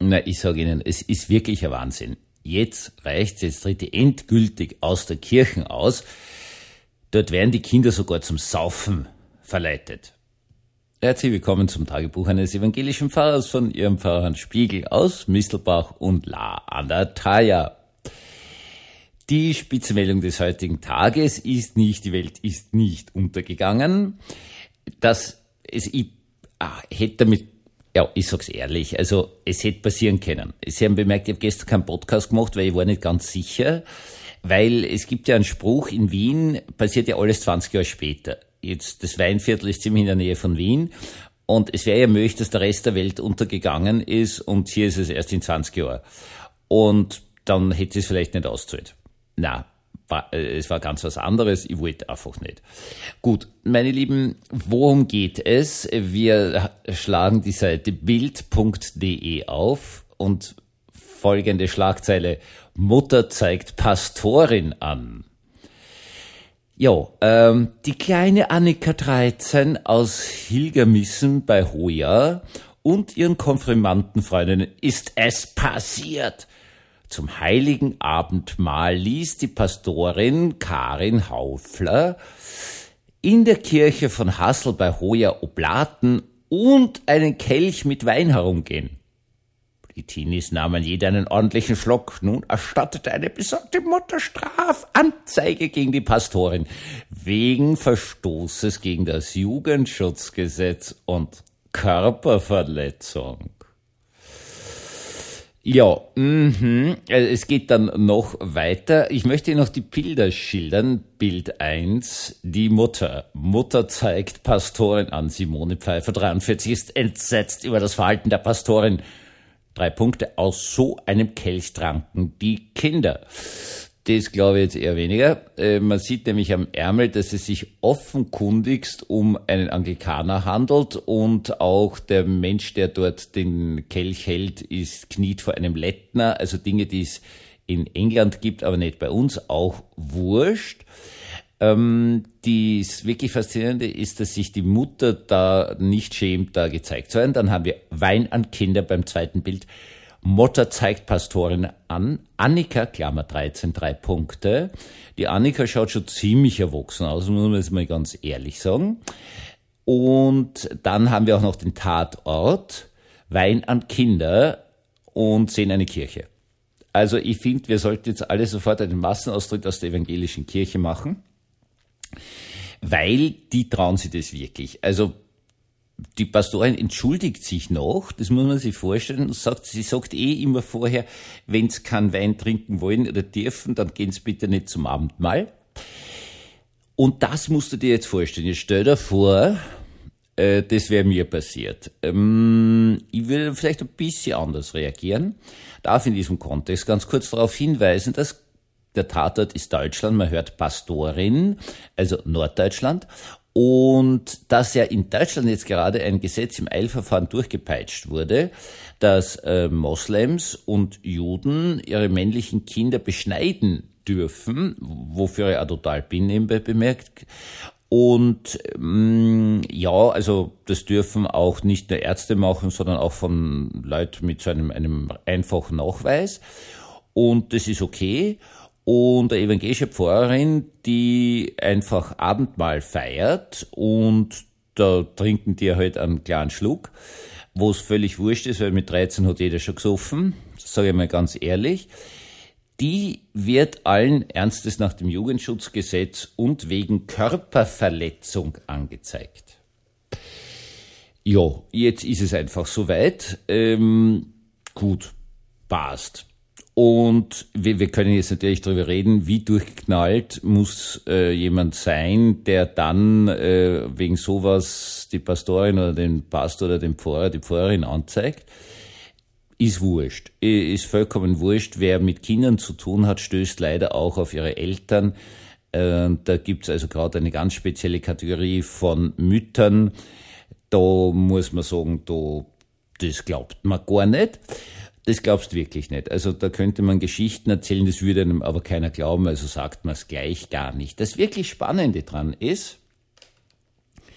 Na, ich sage Ihnen, es ist wirklich ein Wahnsinn. Jetzt reicht's, jetzt tritt die endgültig aus der Kirche aus. Dort werden die Kinder sogar zum Saufen verleitet. Herzlich willkommen zum Tagebuch eines evangelischen Pfarrers von Ihrem Pfarrer Hans Spiegel aus Mistelbach und La an der Thaya. Die Spitzenmeldung des heutigen Tages ist nicht, die Welt ist nicht untergegangen. Hätte damit, ja, ich sag's ehrlich, also es hätte passieren können. Sie haben bemerkt, ich habe gestern keinen Podcast gemacht, weil ich war nicht ganz sicher, weil es gibt ja einen Spruch, in Wien passiert ja alles 20 Jahre später. Jetzt, das Weinviertel ist ziemlich in der Nähe von Wien und es wäre ja möglich, dass der Rest der Welt untergegangen ist und hier ist es erst in 20 Jahren. Und dann hätte es vielleicht nicht ausgezahlt. Na, es war ganz was anderes, ich wollte einfach nicht. Gut, meine Lieben, worum geht es? Wir schlagen die Seite bild.de auf und folgende Schlagzeile: Mutter zeigt Pastorin an. Ja, die kleine Annika 13 aus Hilgermissen bei Hoya und ihren Konfirmandenfreundinnen ist es passiert. Zum heiligen Abendmahl ließ die Pastorin Karin Haufler in der Kirche von Hassel bei Hoya Oblaten und einen Kelch mit Wein herumgehen. Die Teenies nahmen jeder einen ordentlichen Schluck. Nun erstattete eine besorgte Mutter Strafanzeige gegen die Pastorin wegen Verstoßes gegen das Jugendschutzgesetz und Körperverletzung. Ja, es geht dann noch weiter. Ich möchte Ihnen noch die Bilder schildern. Bild 1, die Mutter. Mutter zeigt Pastorin an. Simone Pfeiffer, 43, ist entsetzt über das Verhalten der Pastorin. 3 Punkte: Aus so einem Kelch tranken die Kinder. Das glaube ich jetzt eher weniger. Man sieht nämlich am Ärmel, dass es sich offenkundigst um einen Anglikaner handelt und auch der Mensch, der dort den Kelch hält, kniet vor einem Lettner. Also Dinge, die es in England gibt, aber nicht bei uns, auch wurscht. Das wirklich Faszinierende ist, dass sich die Mutter da nicht schämt, da gezeigt zu werden. Dann haben wir Wein an Kinder beim zweiten Bild. Mutter zeigt Pastorin an. Annika, Klammer 13, 3 Punkte. Die Annika schaut schon ziemlich erwachsen aus, muss man jetzt mal ganz ehrlich sagen. Und dann haben wir auch noch den Tatort. Wein an Kinder und sehen eine Kirche. Also ich finde, wir sollten jetzt alle sofort einen Massenaustritt aus der evangelischen Kirche machen, weil die trauen sich das wirklich. Also die Pastorin entschuldigt sich noch, das muss man sich vorstellen, und sie sagt immer vorher, wenn sie keinen Wein trinken wollen oder dürfen, dann gehen sie bitte nicht zum Abendmahl. Und das musst du dir jetzt vorstellen. Jetzt stell dir vor, das wäre mir passiert. Ich will vielleicht ein bisschen anders reagieren. Darf in diesem Kontext ganz kurz darauf hinweisen, dass der Tatort ist Deutschland, man hört Pastorin, also Norddeutschland. Und dass ja in Deutschland jetzt gerade ein Gesetz im Eilverfahren durchgepeitscht wurde, dass Moslems und Juden ihre männlichen Kinder beschneiden dürfen, wofür ich auch total bin, nebenbei bemerkt. Und ja, also das dürfen auch nicht nur Ärzte machen, sondern auch von Leuten mit so einem einfachen Nachweis. Und das ist okay. Und eine evangelische Pfarrerin, die einfach Abendmahl feiert und da trinken die halt einen kleinen Schluck, wo es völlig wurscht ist, weil mit 13 hat jeder schon gesoffen, das sage ich mal ganz ehrlich, die wird allen Ernstes nach dem Jugendschutzgesetz und wegen Körperverletzung angezeigt. Ja, jetzt ist es einfach soweit. Gut, passt. Und wir können jetzt natürlich darüber reden, wie durchgeknallt muss jemand sein, der dann wegen sowas die Pastorin oder den Pastor oder den Pfarrer, die Pfarrerin anzeigt. Ist wurscht. Ist vollkommen wurscht. Wer mit Kindern zu tun hat, stößt leider auch auf ihre Eltern. Da gibt's also gerade eine ganz spezielle Kategorie von Müttern. Da muss man sagen, das glaubt man gar nicht. Das glaubst du wirklich nicht. Also da könnte man Geschichten erzählen, das würde einem aber keiner glauben, also sagt man es gleich gar nicht. Das wirklich Spannende dran ist,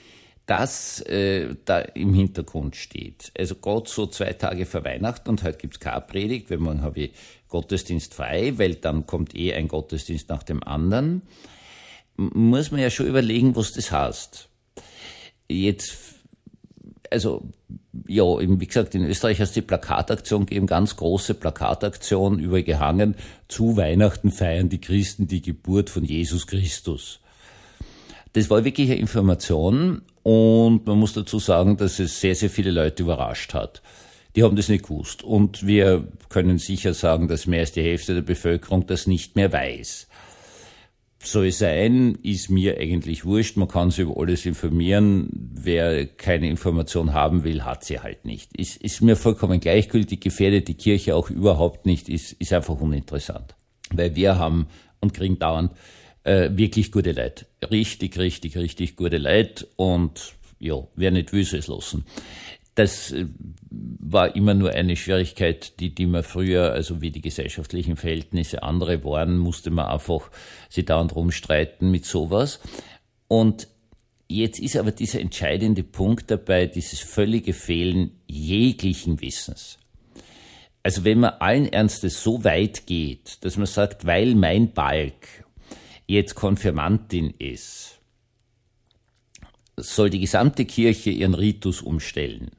das da im Hintergrund steht. Also gerade so 2 Tage vor Weihnachten und heute gibt's keine Predigt, weil morgen habe ich Gottesdienst frei, weil dann kommt ein Gottesdienst nach dem anderen. Muss man ja schon überlegen, was das heißt. Jetzt, also, ja, wie gesagt, in Österreich hat es die Plakataktion gegeben, ganz große Plakataktion, überall gehangen, zu Weihnachten feiern die Christen die Geburt von Jesus Christus. Das war wirklich eine Information und man muss dazu sagen, dass es sehr, sehr viele Leute überrascht hat. Die haben das nicht gewusst und wir können sicher sagen, dass mehr als die Hälfte der Bevölkerung das nicht mehr weiß. Soll sein, ist mir eigentlich wurscht, man kann sich über alles informieren, wer keine Information haben will, hat sie halt nicht. Ist mir vollkommen gleichgültig, gefährdet die Kirche auch überhaupt nicht, ist einfach uninteressant. Weil wir haben und kriegen dauernd wirklich gute Leute. Richtig gute Leute und ja, wer nicht will, soll es lassen. Das war immer nur eine Schwierigkeit, die man früher, also wie die gesellschaftlichen Verhältnisse andere waren, musste man einfach sich dauernd rumstreiten mit sowas. Und jetzt ist aber dieser entscheidende Punkt dabei, dieses völlige Fehlen jeglichen Wissens. Also wenn man allen Ernstes so weit geht, dass man sagt, weil mein Balk jetzt Konfirmandin ist, soll die gesamte Kirche ihren Ritus umstellen,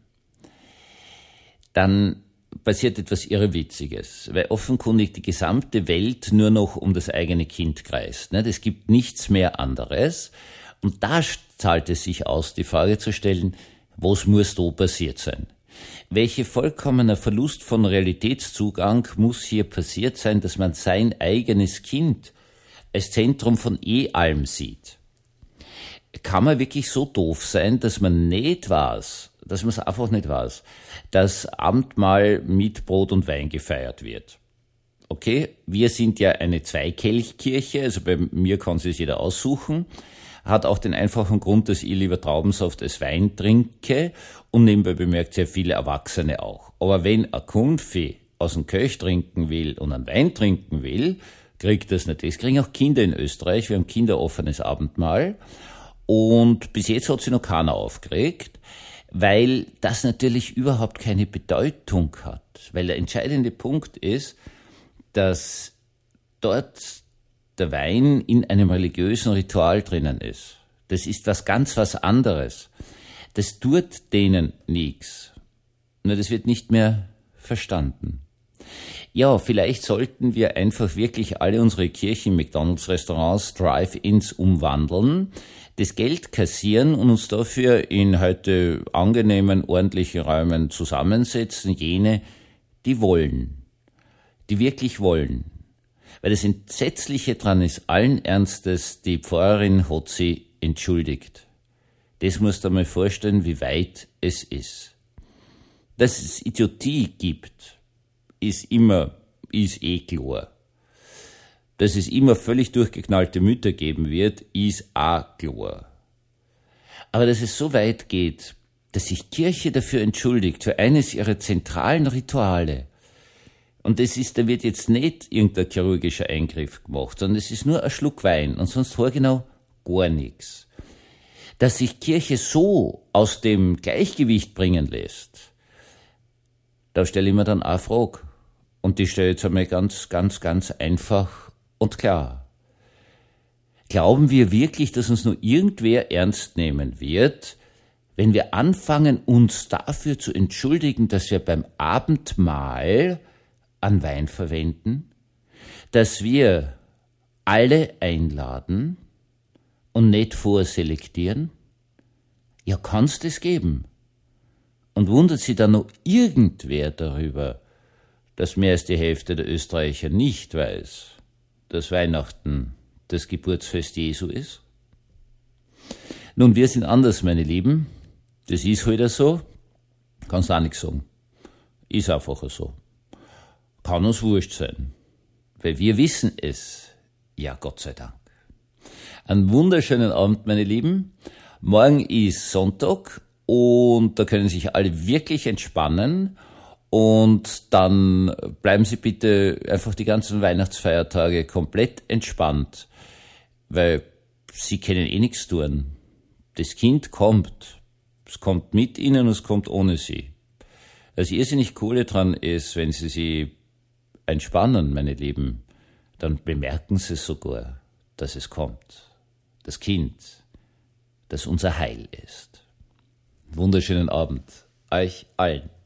dann passiert etwas Irrewitziges, weil offenkundig die gesamte Welt nur noch um das eigene Kind kreist. Es gibt nichts mehr anderes. Und da zahlt es sich aus, die Frage zu stellen, was muss da passiert sein? Welcher vollkommener Verlust von Realitätszugang muss hier passiert sein, dass man sein eigenes Kind als Zentrum von allem sieht? Kann man wirklich so doof sein, dass man nicht weiß, dass man es einfach nicht weiß, dass Abendmahl mit Brot und Wein gefeiert wird? Okay, wir sind ja eine Zweikelchkirche, also bei mir kann sich jeder aussuchen, hat auch den einfachen Grund, dass ich lieber Traubensaft als Wein trinke und nebenbei bemerkt sehr viele Erwachsene auch. Aber wenn ein Konfi aus dem Kelch trinken will und einen Wein trinken will, kriegt das nicht. Das kriegen auch Kinder in Österreich, wir haben kinderoffenes Abendmahl. Und bis jetzt hat sich noch keiner aufgeregt, weil das natürlich überhaupt keine Bedeutung hat. Weil der entscheidende Punkt ist, dass dort der Wein in einem religiösen Ritual drinnen ist. Das ist was anderes. Das tut denen nichts. Nur das wird nicht mehr verstanden. Ja, vielleicht sollten wir einfach wirklich alle unsere Kirchen, McDonald's, Restaurants, Drive-Ins umwandeln, das Geld kassieren und uns dafür in heute angenehmen, ordentlichen Räumen zusammensetzen, jene, die wollen, die wirklich wollen. Weil das Entsetzliche dran ist, allen Ernstes, die Pfarrerin hat sie entschuldigt. Das musst du dir mal vorstellen, wie weit es ist. Dass es Idiotie gibt, ist klar. Dass es immer völlig durchgeknallte Mütter geben wird, ist auch klar. Aber dass es so weit geht, dass sich Kirche dafür entschuldigt, für eines ihrer zentralen Rituale, und da wird jetzt nicht irgendein chirurgischer Eingriff gemacht, sondern es ist nur ein Schluck Wein und sonst genau gar nichts. Dass sich Kirche so aus dem Gleichgewicht bringen lässt, da stelle ich mir dann auch eine Frage. Und die stelle ich jetzt einmal ganz einfach und klar. Glauben wir wirklich, dass uns nur irgendwer ernst nehmen wird, wenn wir anfangen, uns dafür zu entschuldigen, dass wir beim Abendmahl an Wein verwenden, dass wir alle einladen und nicht vorselektieren? Ja, kann's das geben? Und wundert sich dann noch irgendwer darüber, dass mehr als die Hälfte der Österreicher nicht weiß, dass Weihnachten das Geburtsfest Jesu ist? Nun, wir sind anders, meine Lieben. Das ist halt so. Kannst auch nichts sagen. Ist einfach so. Kann uns wurscht sein. Weil wir wissen es. Ja, Gott sei Dank. Einen wunderschönen Abend, meine Lieben. Morgen ist Sonntag und da können sich alle wirklich entspannen. Und dann bleiben Sie bitte einfach die ganzen Weihnachtsfeiertage komplett entspannt, weil Sie können nichts tun. Das Kind kommt, Es kommt mit ihnen und es kommt ohne sie. Das irrsinnig Coole dran ist, wenn sie sich entspannen, meine Lieben, dann bemerken sie sogar, dass es kommt. Das Kind, das unser Heil ist. Wunderschönen Abend euch allen.